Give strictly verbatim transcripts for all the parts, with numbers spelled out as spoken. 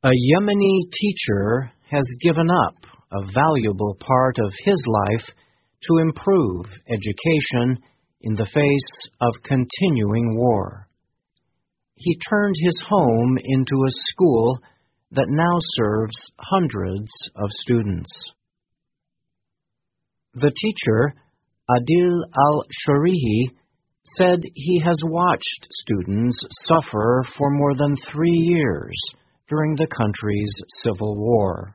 A Yemeni teacher has given up a valuable part of his life to improve education in the face of continuing war. He turned his home into a school that now serves hundreds of students. The teacher, Adil al-Sharihi, said he has watched students suffer for more than three years during the country's civil war.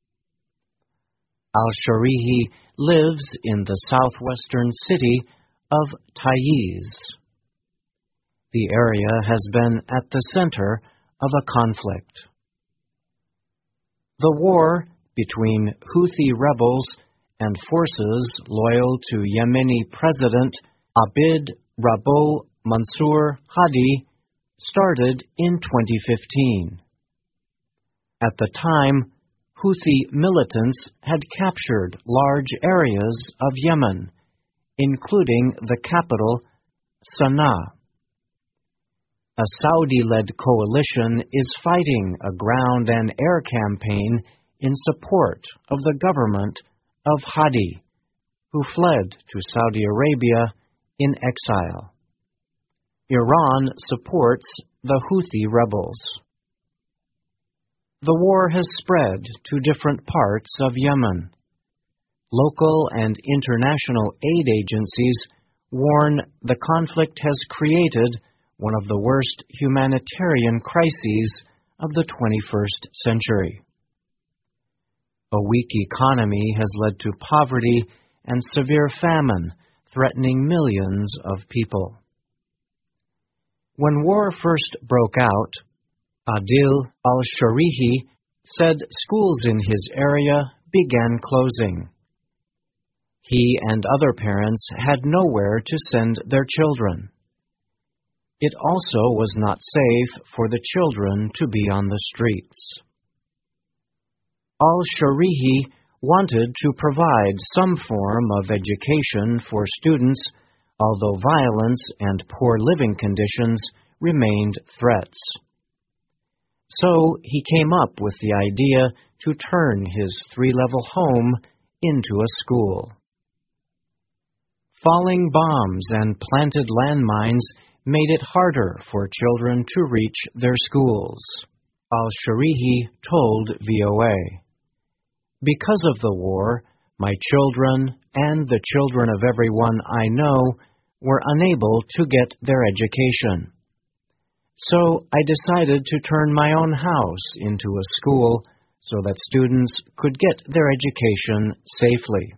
Al-Sharihi lives in the southwestern city of Taiz. The area has been at the center of a conflict. The war between Houthi rebels and forces loyal to Yemeni President Abd Rabbo Mansur Hadi started in twenty fifteen. At the time, Houthi militants had captured large areas of Yemen, including the capital, Sana'a. A Saudi-led coalition is fighting a ground and air campaign in support of the government of Hadi, who fled to Saudi Arabia in exile. Iran supports the Houthi rebels. The war has spread to different parts of Yemen. Local and international aid agencies warn the conflict has created one of the worst humanitarian crises of the twenty-first century. A weak economy has led to poverty and severe famine, threatening millions of people. When war first broke out, Adil al-Sharihi said schools in his area began closing. He and other parents had nowhere to send their children. It also was not safe for the children to be on the streets. Al-Sharihi wanted to provide some form of education for students, although violence and poor living conditions remained threats. So he came up with the idea to turn his three-level home into a school. Falling bombs and planted landmines made it harder for children to reach their schools, Al-Sharihi told V O A. Because of the war, my children and the children of everyone I know were unable to get their education. So I decided to turn my own house into a school so that students could get their education safely.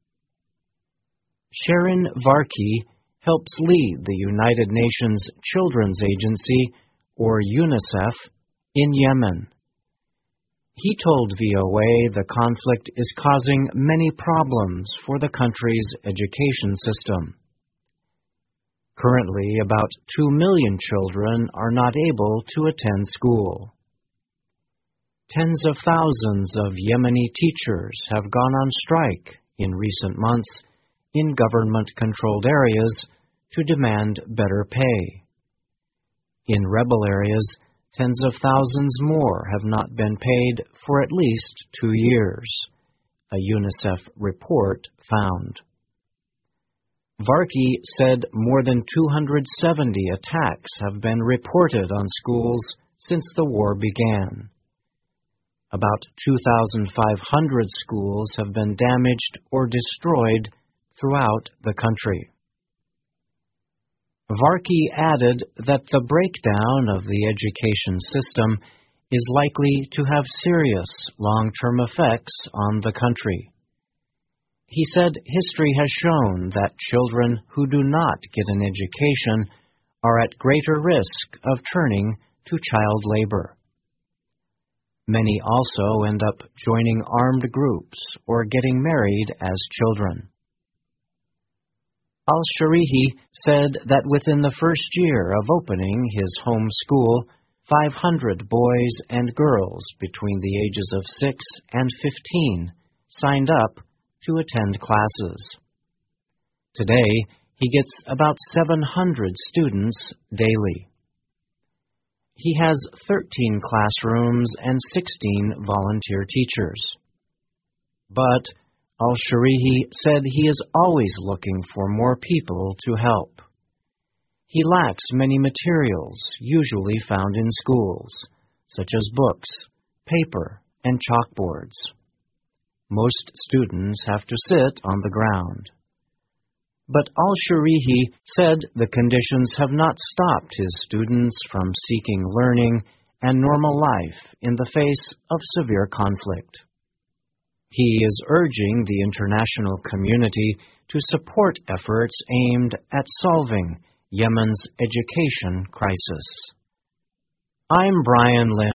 Sharon Varki helps lead the United Nations Children's Agency, or UNICEF, in Yemen. He told V O A the conflict is causing many problems for the country's education system. Currently, about two million children are not able to attend school. Tens of thousands of Yemeni teachers have gone on strike in recent months in government-controlled areas to demand better pay. In rebel areas, tens of thousands more have not been paid for at least two years, a UNICEF report found. Varki said more than two hundred seventy attacks have been reported on schools since the war began. About two thousand five hundred schools have been damaged or destroyed throughout the country. Varki added that the breakdown of the education system is likely to have serious long-term effects on the country. He said history has shown that children who do not get an education are at greater risk of turning to child labor. Many also end up joining armed groups or getting married as children. Al-Sharihi said that within the first year of opening his home school, five hundred boys and girls between the ages of six and fifteen signed up to attend classes. Today, he gets about seven hundred students daily. He has thirteen classrooms and sixteen volunteer teachers. But al-Sharihi said he is always looking for more people to help. He lacks many materials usually found in schools, such as books, paper, and chalkboards. Most students have to sit on the ground. But al-Sharihi said the conditions have not stopped his students from seeking learning and normal life in the face of severe conflict. He is urging the international community to support efforts aimed at solving Yemen's education crisis. I'm Brian Lynn.